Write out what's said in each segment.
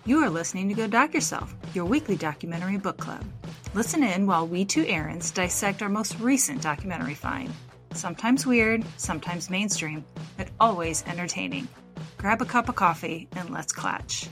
You are listening to Go Doc Yourself, your weekly documentary book club. Listen in while we two Aarons dissect our most recent documentary find. Sometimes weird, sometimes mainstream, but always entertaining. Grab a cup of coffee and let's clatch.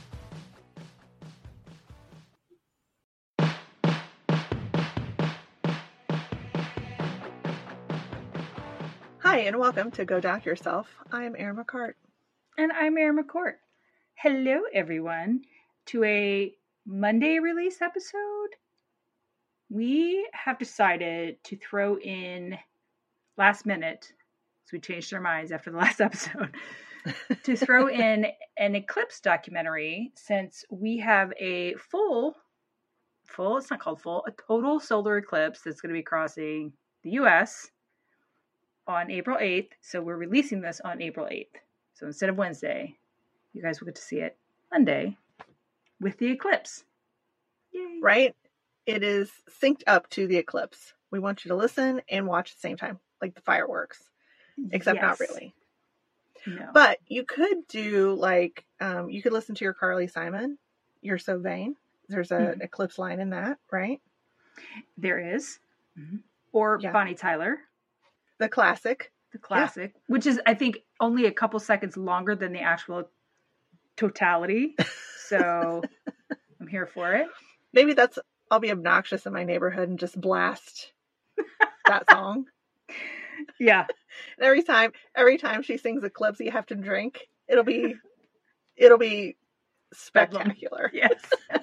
Hi, and welcome to Go Doc Yourself. I'm Erin McCart. And I'm Erin McCourt. Hello, everyone, to a Monday release episode. We have decided to throw in last minute, so we changed our minds after the last episode, to throw in an eclipse documentary since we have a it's not called full, a total solar eclipse that's going to be crossing the U.S. on April 8th. So we're releasing this on April 8th. So instead of Wednesday, you guys will get to see it Monday with the eclipse. Yay. Right? It is synced up to the eclipse. We want you to listen and watch at the same time, like the fireworks. Except not really. No. But you could do you could listen to your Carly Simon, You're So Vain. There's an eclipse line in that, right? There is. Mm-hmm. Or Bonnie Tyler. The classic. Which is, I think, only a couple seconds longer than the actual totality. So I'm here for it. Maybe I'll be obnoxious in my neighborhood and just blast that song. Yeah. And every time she sings Eclipse, you have to drink. It'll be spectacular. Yes.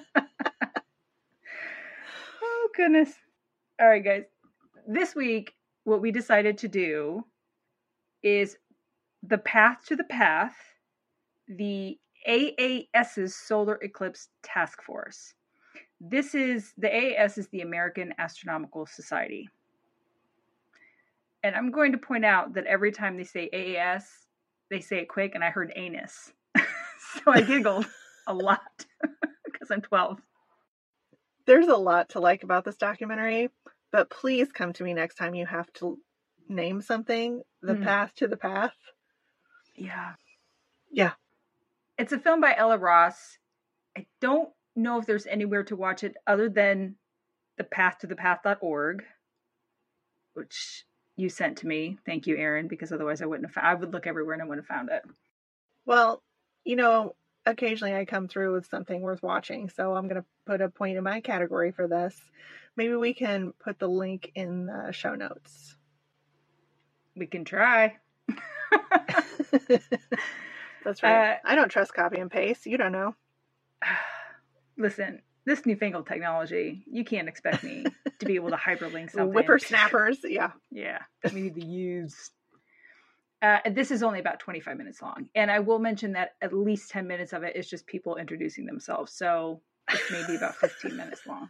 Oh, goodness. All right, guys. This week, what we decided to do is the Path to the Path, the AAS's Solar Eclipse Task Force. The AAS is the American Astronomical Society. And I'm going to point out that every time they say AAS, they say it quick, and I heard anus. So I giggled a lot because I'm 12. There's a lot to like about this documentary, but please come to me next time you have to name something. The Path to the Path. Yeah. Yeah. It's a film by Ella Ross. I don't know if there's anywhere to watch it other than thepathtothepath.org, which you sent to me. Thank you, Erin, because otherwise I would look everywhere and I wouldn't have found it. Well, occasionally I come through with something worth watching, so I'm going to put a point in my category for this. Maybe we can put the link in the show notes. We can try. That's right. I don't trust copy and paste. You don't know. Listen, this newfangled technology, you can't expect me to be able to hyperlink something. Whippersnappers, yeah. Yeah, we need to use. This is only about 25 minutes long. And I will mention that at least 10 minutes of it is just people introducing themselves. So it's maybe about 15 minutes long.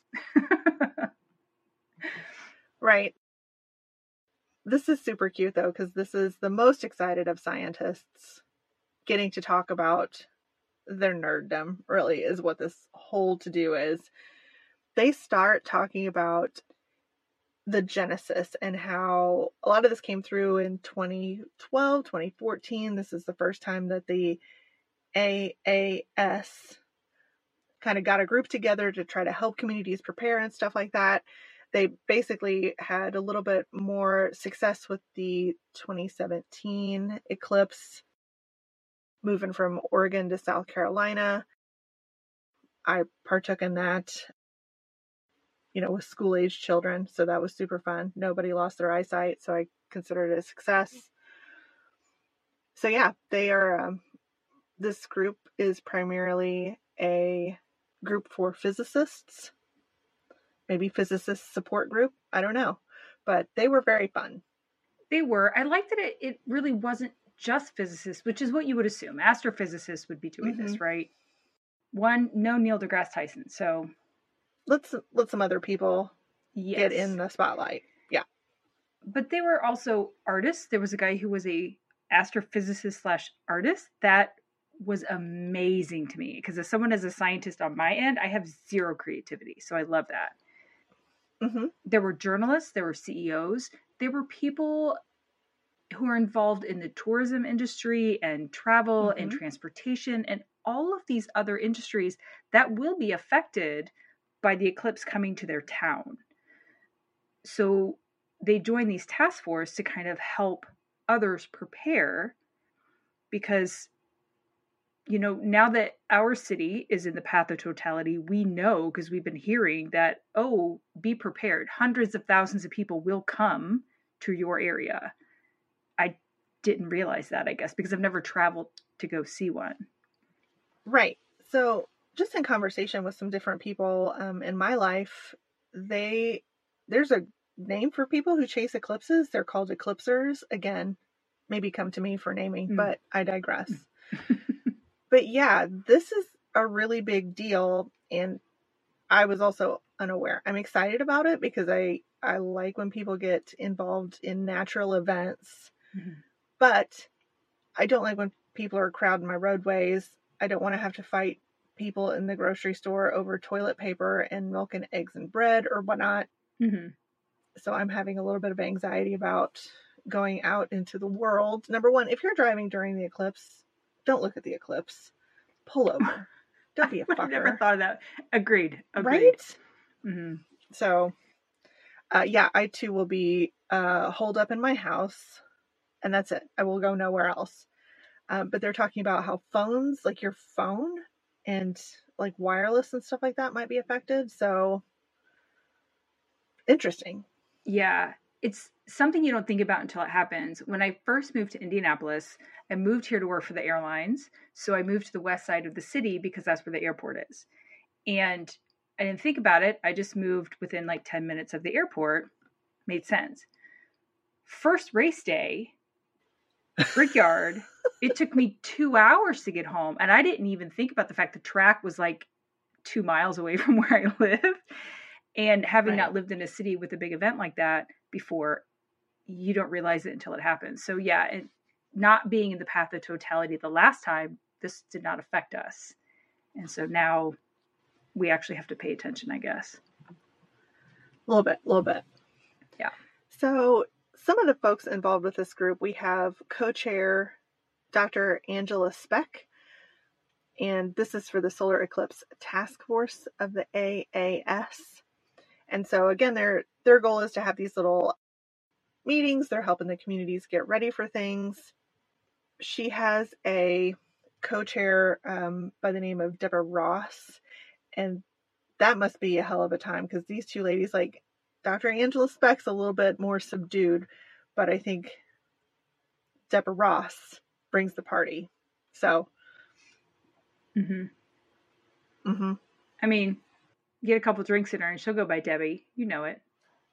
Right. This is super cute, though, because this is the most excited of scientists getting to talk about their nerddom, really, is what this whole to-do is. They start talking about the genesis and how a lot of this came through in 2012, 2014. This is the first time that the AAS kind of got a group together to try to help communities prepare and stuff like that. They basically had a little bit more success with the 2017 eclipse, moving from Oregon to South Carolina. I partook in that, with school-age children, so that was super fun. Nobody lost their eyesight, so I considered it a success. So yeah, they are, this group is primarily a group for physicists, maybe physicist support group, I don't know, but they were very fun. They were. I liked that it really wasn't just physicists, which is what you would assume. Astrophysicists would be doing this, right? No Neil deGrasse Tyson, so let some other people get in the spotlight. Yeah. But they were also artists. There was a guy who was a astrophysicist / artist. That was amazing to me because as someone as a scientist on my end, I have zero creativity. So I love that. Mm-hmm. There were journalists, there were CEOs, there were people who are involved in the tourism industry and travel and transportation and all of these other industries that will be affected by the eclipse coming to their town. So they join these task force to kind of help others prepare, because now that our city is in the path of totality, we know, because we've been hearing that, oh, be prepared. Hundreds of thousands of people will come to your area. I didn't realize that, I guess, because I've never traveled to go see one. Right. So just in conversation with some different people in my life, there's a name for people who chase eclipses. They're called eclipsers. Again, maybe come to me for naming, but I digress. But yeah, this is a really big deal, and I was also unaware. I'm excited about it because I like when people get involved in natural events, but I don't like when people are crowding my roadways. I don't want to have to fight people in the grocery store over toilet paper and milk and eggs and bread or whatnot. So I'm having a little bit of anxiety about going out into the world. Number one, if you're driving during the eclipse, don't look at the eclipse. Pull over. Don't be a fucker. I never thought of that. Agreed. Right? So, yeah, I too will be holed up in my house, and that's it. I will go nowhere else. But they're talking about how phones, like your phone and like wireless and stuff like that, might be affected. So, interesting. Yeah. It's something you don't think about until it happens. When I first moved to Indianapolis, I moved here to work for the airlines. So I moved to the west side of the city because that's where the airport is. And I didn't think about it. I just moved within like 10 minutes of the airport. Made sense. First race day, Brickyard, it took me 2 hours to get home. And I didn't even think about the fact the track was like 2 miles away from where I lived. And having not lived in a city with a big event like that before, you don't realize it until it happens. So yeah, and not being in the path of totality the last time, this did not affect us. And so now we actually have to pay attention, I guess. A little bit. Yeah. So some of the folks involved with this group, we have co-chair Dr. Angela Speck, and this is for the Solar Eclipse Task Force of the AAS. And so again, their goal is to have these little meetings. They're helping the communities get ready for things. She has a co-chair by the name of Deborah Ross, and that must be a hell of a time because these two ladies, like Dr. Angela Speck's a little bit more subdued, but I think Deborah Ross brings the party. So, I mean, get a couple drinks in her and she'll go by Debbie. You know it.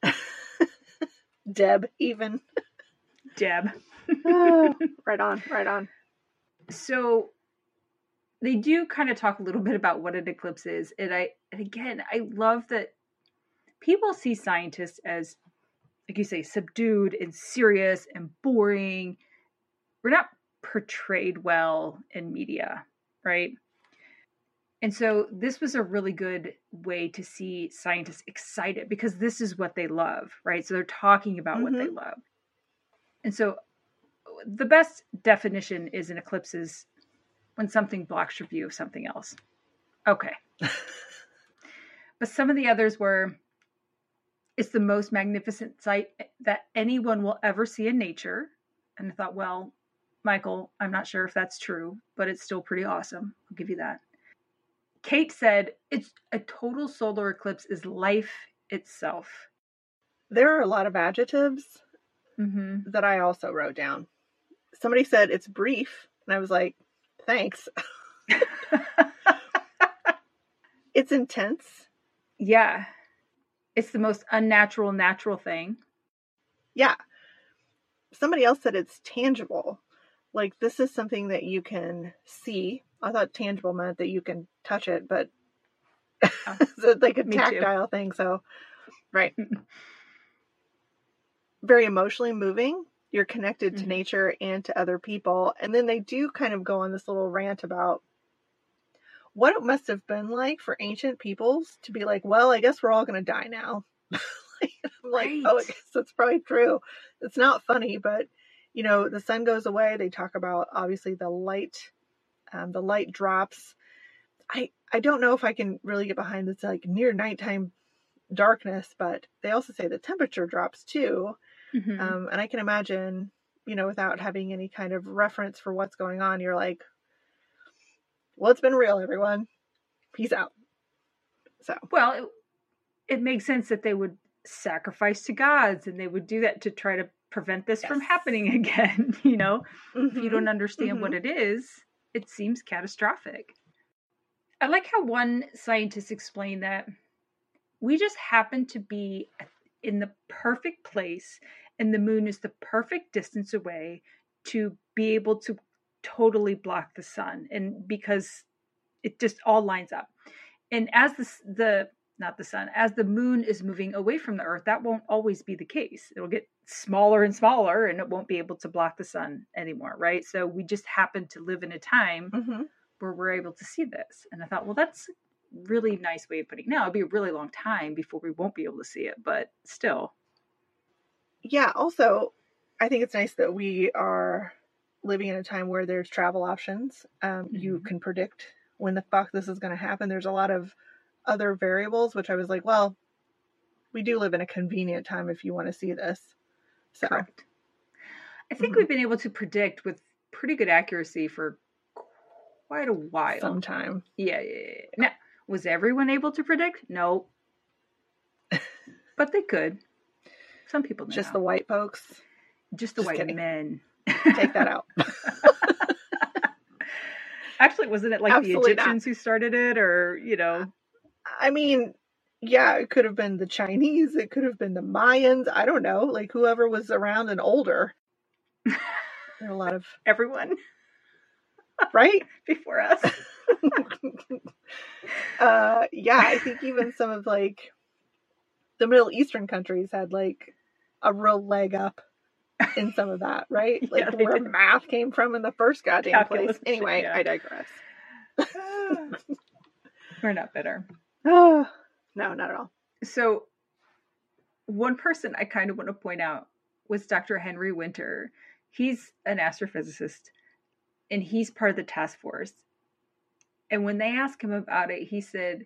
Deb, even. Deb. Oh, right on. So they do kind of talk a little bit about what an eclipse is. And I love that people see scientists as, like you say, subdued and serious and boring. We're not portrayed well in media, right? And so this was a really good way to see scientists excited because this is what they love, right? So they're talking about what they love. And so the best definition is an eclipse is when something blocks your view of something else. Okay. But some of the others were, it's the most magnificent sight that anyone will ever see in nature. And I thought, well, Michael, I'm not sure if that's true, but it's still pretty awesome. I'll give you that. Kate said, it's a total solar eclipse is life itself. There are a lot of adjectives that I also wrote down. Somebody said it's brief, and I was like, thanks. It's intense. Yeah. It's the most unnatural, natural thing. Yeah. Somebody else said it's tangible. Like, this is something that you can see. I thought tangible meant that you can touch it, but it's like a tactile thing. So, right. Very emotionally moving. You're connected to nature and to other people. And then they do kind of go on this little rant about what it must have been like for ancient peoples to be like, well, I guess we're all going to die now. I'm like, oh, I guess that's probably true. It's not funny, but, you know, the sun goes away. They talk about, obviously, the light The light drops. I don't know if I can really get behind this like near nighttime darkness, but they also say the temperature drops too. Mm-hmm. And I can imagine, without having any kind of reference for what's going on, you're like, well, it's been real, everyone. Peace out. So, well, it makes sense that they would sacrifice to gods and they would do that to try to prevent this from happening again. If you don't understand what it is, it seems catastrophic. I like how one scientist explained that we just happen to be in the perfect place and the moon is the perfect distance away to be able to totally block the sun, and because it just all lines up. And as as the moon is moving away from the earth, that won't always be the case. It'll get smaller and smaller and it won't be able to block the sun anymore, right? So we just happen to live in a time where we're able to see this. And I thought, well, that's a really nice way of putting it. Now it'll be a really long time before we won't be able to see it, but still. Yeah, also, I think it's nice that we are living in a time where there's travel options. You can predict when the fuck this is going to happen. There's a lot of other variables, which I was like, well, we do live in a convenient time if you want to see this. So. Correct. I think we've been able to predict with pretty good accuracy for quite a while. Sometime. Yeah. Now, was everyone able to predict? No. But they could. Some people know. Just the white folks. Just the white men. Take that out. Actually, wasn't it like Absolutely the Egyptians who started it, or, I mean, yeah, it could have been the Chinese. It could have been the Mayans. I don't know. Like, whoever was around and older. There are a lot of... Everyone. Right? Before us. Yeah, I think even some of, like, the Middle Eastern countries had, like, a real leg up in some of that, right? Like, yeah, where math came from in the first goddamn place. Anyway, I digress. We're not bitter. No, not at all. So, one person I kind of want to point out was Dr. Henry Winter. He's an astrophysicist, and he's part of the task force. And when they asked him about it, he said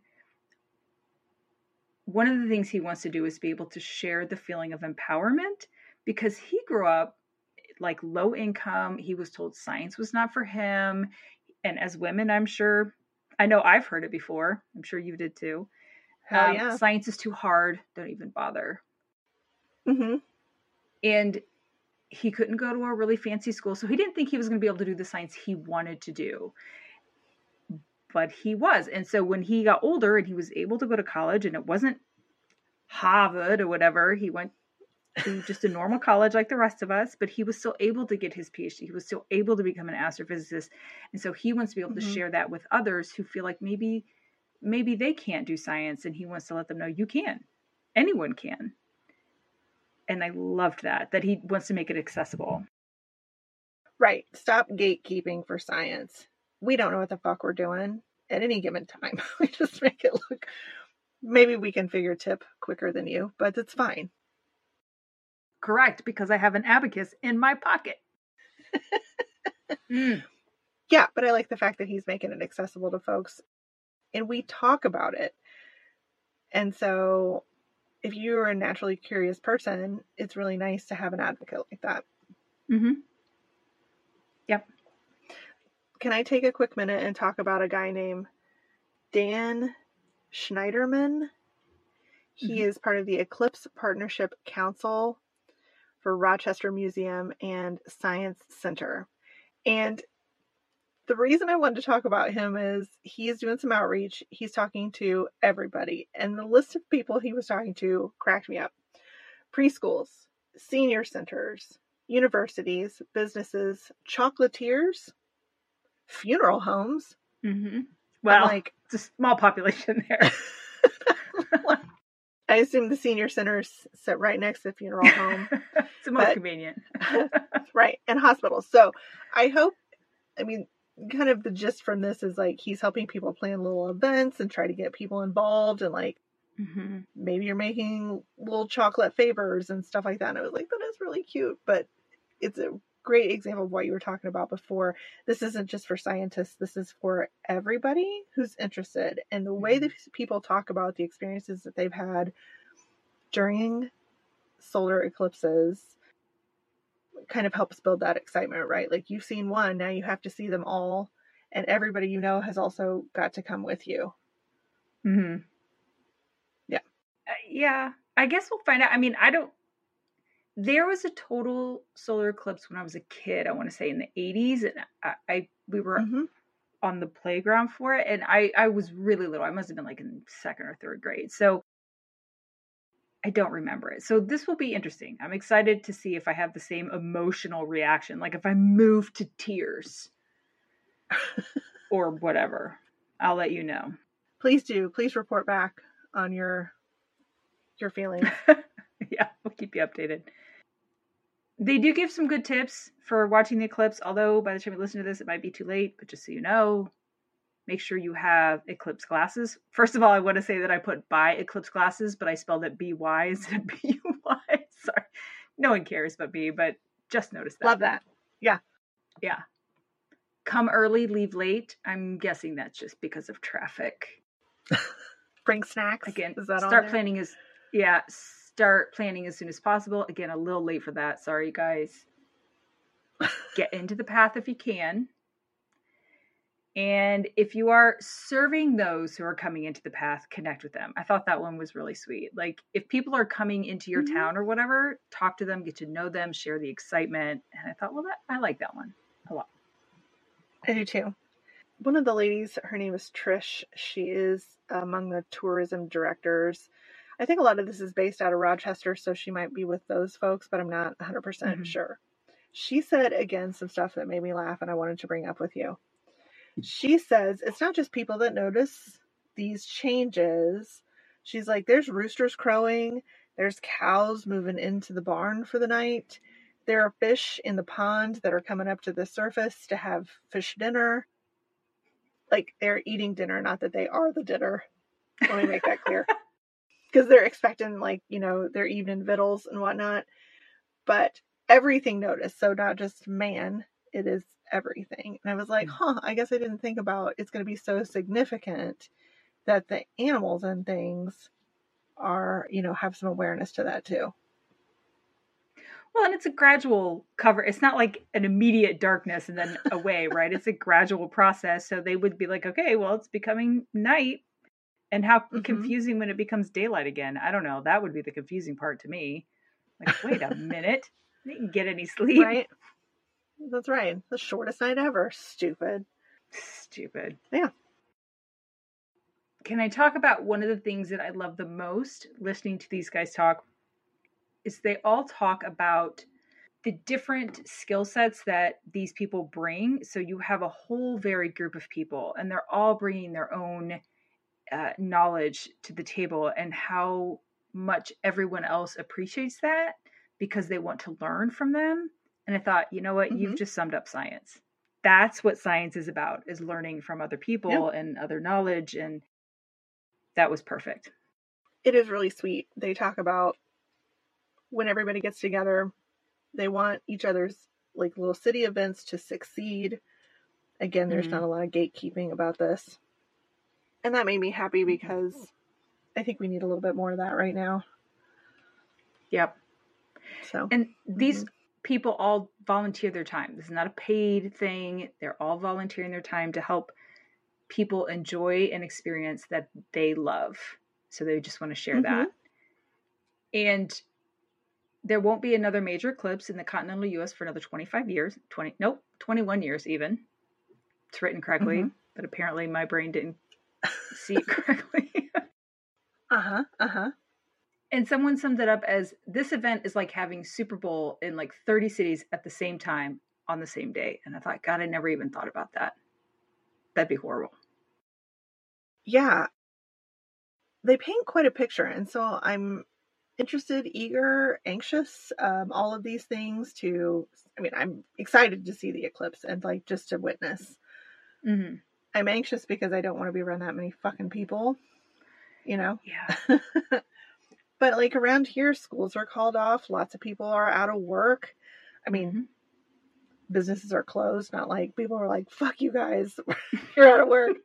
one of the things he wants to do is be able to share the feeling of empowerment, because he grew up like low income. He was told science was not for him. And as women, I know I've heard it before. I'm sure you did too. Yeah. Science is too hard. Don't even bother. Mm-hmm. And he couldn't go to a really fancy school. So he didn't think he was going to be able to do the science he wanted to do. But he was. And so when he got older and he was able to go to college, and it wasn't Harvard or whatever, he went to just a normal college like the rest of us, but he was still able to get his PhD. He was still able to become an astrophysicist. And so he wants to be able to share that with others who feel like maybe they can't do science, and he wants to let them know you can. Anyone can. And I loved that he wants to make it accessible. Right. Stop gatekeeping for science. We don't know what the fuck we're doing at any given time. We just make it look, maybe we can figure tip quicker than you, but it's fine. Correct, because I have an abacus in my pocket. Yeah, but I like the fact that he's making it accessible to folks, and we talk about it. And so if you're a naturally curious person, it's really nice to have an advocate like that. Mm-hmm. Yep. Can I take a quick minute and talk about a guy named Dan Schneiderman? He is part of the Eclipse Partnership Council for Rochester Museum and Science Center. And the reason I wanted to talk about him is he is doing some outreach. He's talking to everybody. And the list of people he was talking to cracked me up. Preschools, senior centers, universities, businesses, chocolatiers, funeral homes. Mm-hmm. Well, it's a small population there. I assume the senior centers sit right next to the funeral home. It's the most convenient. Right. And hospitals. So I hope, kind of the gist from this is like he's helping people plan little events and try to get people involved, and like maybe you're making little chocolate favors and stuff like that. And I was like, that is really cute, but it's a great example of what you were talking about before. This isn't just for scientists. This is for everybody who's interested. And the way that people talk about the experiences that they've had during solar eclipses kind of helps build that excitement, right? Like, you've seen one, now you have to see them all. And everybody you know has also got to come with you. Mm-hmm. Yeah. Yeah. I guess we'll find out. I mean, there was a total solar eclipse when I was a kid, I want to say in the 80s. And we were on the playground for it. And I was really little. I must have been like in second or third grade. So I don't remember it. So this will be interesting. I'm excited to see if I have the same emotional reaction. Like if I move to tears or whatever. I'll let you know. Please do. Please report back on your feelings. Yeah, we'll keep you updated. They do give some good tips for watching the eclipse, although by the time you listen to this, it might be too late. But just so you know, make sure you have eclipse glasses. First of all, I want to say that I put by eclipse glasses, but I spelled it B-Y instead of B-U-Y. Sorry. No one cares but me, but just notice that. Love that. Yeah. Yeah. Come early, leave late. I'm guessing that's just because of traffic. Bring snacks. Again, is that start planning as soon as possible. Again, a little late for that. Sorry, guys. Get into the path if you can. And if you are serving those who are coming into the path, connect with them. I thought that one was really sweet. Like, if people are coming into your town or whatever, talk to them, get to know them, share the excitement. And I thought, well, I like that one a lot. I do too. One of the ladies, her name is Trish. She is among the tourism directors. I think a lot of this is based out of Rochester, so she might be with those folks, but I'm not 100% sure. She said, again, some stuff that made me laugh and I wanted to bring up with you. She says, it's not just people that notice these changes. She's like, there's roosters crowing. There's cows moving into the barn for the night. There are fish in the pond that are coming up to the surface to have fish dinner. Like, they're eating dinner, not that they are the dinner. Let me make that clear. Because they're expecting, like, their evening victuals and whatnot. But everything noticed. So not just man, it is everything. And I was like, I guess I didn't think about it's going to be so significant that the animals and things are, have some awareness to that too. Well, and it's a gradual cover. It's not like an immediate darkness and then away, right? It's a gradual process. So they would be like, okay, well, it's becoming night. And how confusing when it becomes daylight again. I don't know. That would be the confusing part to me. Like, wait a minute. I didn't get any sleep. Right. That's right. The shortest night ever. Stupid. Yeah. Can I talk about one of the things that I love the most listening to these guys talk? Is they all talk about the different skill sets that these people bring. So you have a whole varied group of people, and they're all bringing their own knowledge to the table, and how much everyone else appreciates that because they want to learn from them. And I thought, you know what, you've just summed up science. That's what science is about, is learning from other people and other knowledge. And that was perfect. It is really sweet. They talk about when everybody gets together, they want each other's like little city events to succeed. Again, there's not a lot of gatekeeping about this. And that made me happy because I think we need a little bit more of that right now. Yep. So, and these people all volunteer their time. This is not a paid thing. They're all volunteering their time to help people enjoy an experience that they love. So they just want to share that. And there won't be another major eclipse in the continental U.S. for another 25 years. 21 years even. It's written correctly, but apparently my brain didn't see it correctly. And someone summed it up as, this event is like having Super Bowl in like 30 cities at the same time on the same day. And I thought, God, I never even thought about that. That'd be horrible. Yeah. They paint quite a picture. And so I'm interested, eager, anxious, all of these things I'm excited to see the eclipse and like just to witness. I'm anxious because I don't want to be around that many fucking people, Yeah. But like around here, schools are called off. Lots of people are out of work. I mean, businesses are closed, not like people are like, fuck you guys, you're out of work.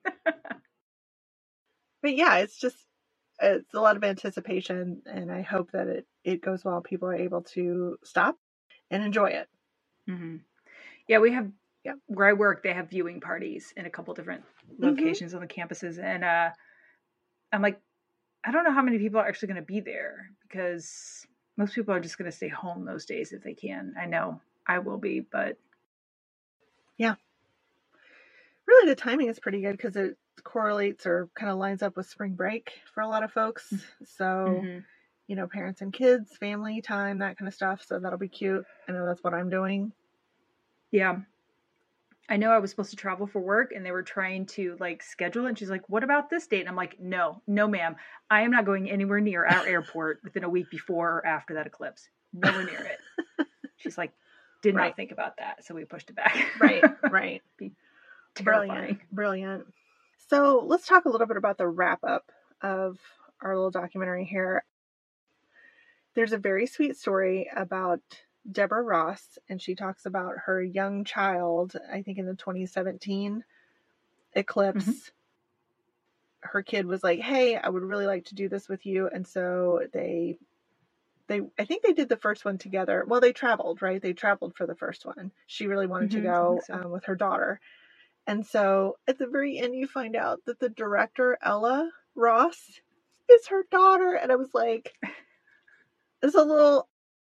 But yeah, it's a lot of anticipation, and I hope that it goes well. People are able to stop and enjoy it. Mm-hmm. Yeah, we have, where I work, they have viewing parties in a couple different locations on the campuses. And I'm like, I don't know how many people are actually going to be there, because most people are just going to stay home those days if they can. I know I will be, but. Yeah. Really, the timing is pretty good because it correlates or kind of lines up with spring break for a lot of folks. So, parents and kids, family time, that kind of stuff. So that'll be cute. I know that's what I'm doing. Yeah. I know I was supposed to travel for work, and they were trying to like schedule it. And she's like, what about this date? And I'm like, no, ma'am. I am not going anywhere near our airport within a week before or after that eclipse. Nowhere near it. She's like, did not think about that. So we pushed it back. Right. Be terrifying. Brilliant. So let's talk a little bit about the wrap up of our little documentary here. There's a very sweet story about Deborah Ross, and she talks about her young child, I think in the 2017 eclipse. Her kid was like, hey, I would really like to do this with you. And so I think they did the first one together. Well, they traveled, right? They traveled for the first one. She really wanted to go with her daughter. And so at the very end, you find out that the director, Ella Ross, is her daughter. And I was like, it's a little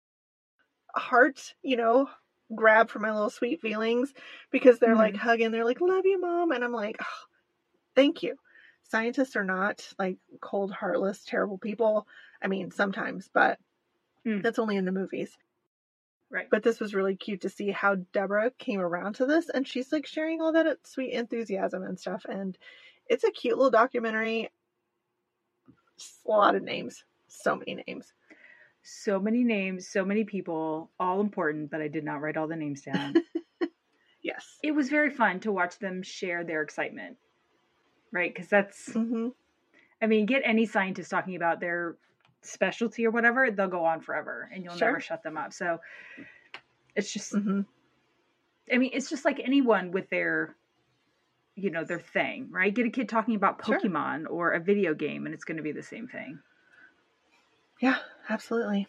heart, grab for my little sweet feelings, because they're like hugging. They're like, love you, Mom. And I'm like, oh, thank you. Scientists are not like cold, heartless, terrible people. I mean, sometimes, but that's only in the movies. Right. But this was really cute to see how Deborah came around to this. And she's like sharing all that sweet enthusiasm and stuff. And it's a cute little documentary. Just a lot of names. So many names. So many names, so many people, all important, but I did not write all the names down. Yes. It was very fun to watch them share their excitement, right? Because that's, I mean, get any scientist talking about their specialty or whatever, they'll go on forever and you'll never shut them up. So it's just, I mean, it's just like anyone with their, their thing, right? Get a kid talking about Pokemon or a video game and it's going to be the same thing. Yeah, absolutely.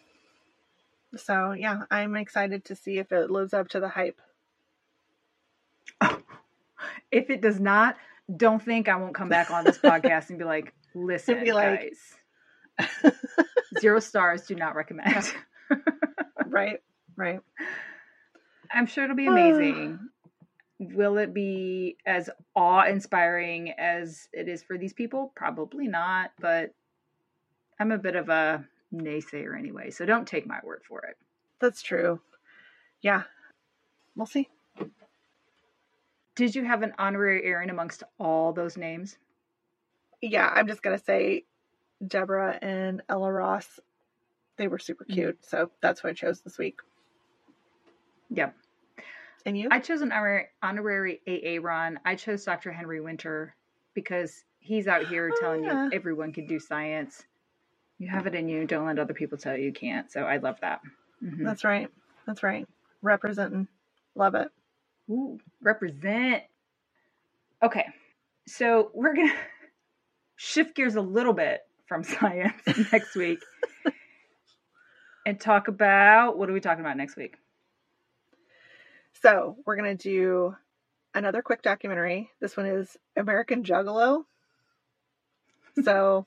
So, yeah, I'm excited to see if it lives up to the hype. If it does not, don't think I won't come back on this podcast and be like, listen, guys, 0 stars, do not recommend. Right. I'm sure it'll be amazing. Will it be as awe-inspiring as it is for these people? Probably not, but I'm a bit of a naysayer anyway, so don't take my word for it. That's true. Yeah. We'll see. Did you have an honorary Aaron amongst all those names? Yeah, I'm just going to say Deborah and Ella Ross. They were super cute, so that's what I chose this week. Yep. And you? I chose an honorary AA Ron. I chose Dr. Henry Winter because he's out here telling you everyone can do science. You have it in you. Don't let other people tell you can't. So I love that. That's right. Representing. Love it. Ooh, represent. Okay. So we're going to shift gears a little bit from science next week and talk about, what are we talking about next week? So we're going to do another quick documentary. This one is American Juggalo. So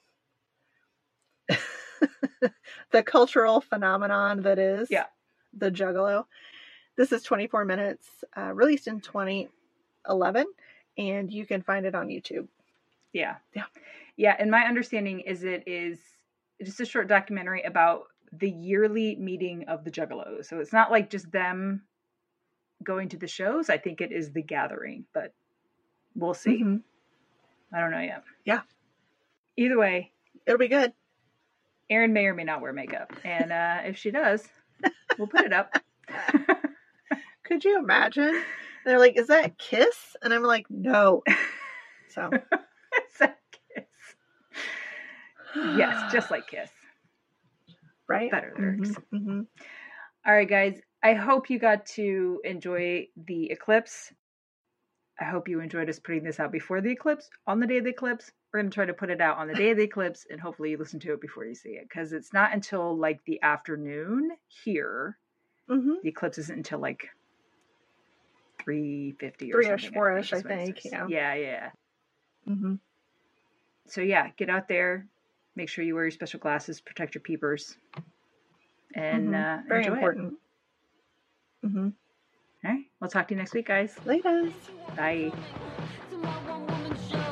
the cultural phenomenon that is the Juggalo. This is 24 minutes, released in 2011, and you can find it on YouTube. Yeah. And my understanding is it is just a short documentary about the yearly meeting of the Juggalos. So it's not like just them going to the shows. I think it is the gathering, but we'll see. I don't know yet. Yeah. Either way, it'll be good. Erin may or may not wear makeup, and if she does, we'll put it up. Could you imagine? And they're like, "Is that Kiss?" And I'm like, "No." So, is that Kiss? Yes, just like Kiss. Right? Better lyrics. All right, guys. I hope you got to enjoy the eclipse. I hope you enjoyed us putting this out before the eclipse. On the day of the eclipse, we're going to try to put it out on the day of the eclipse, and hopefully you listen to it before you see it, because it's not until like the afternoon here. Mm-hmm. The eclipse isn't until like 3:50 or 3-ish, something. 4-ish, I think. Yeah. Mm-hmm. So yeah, get out there. Make sure you wear your special glasses, protect your peepers, and very enjoy important. it. Mm-hmm. All right, we'll talk to you next week, guys. Later. Bye.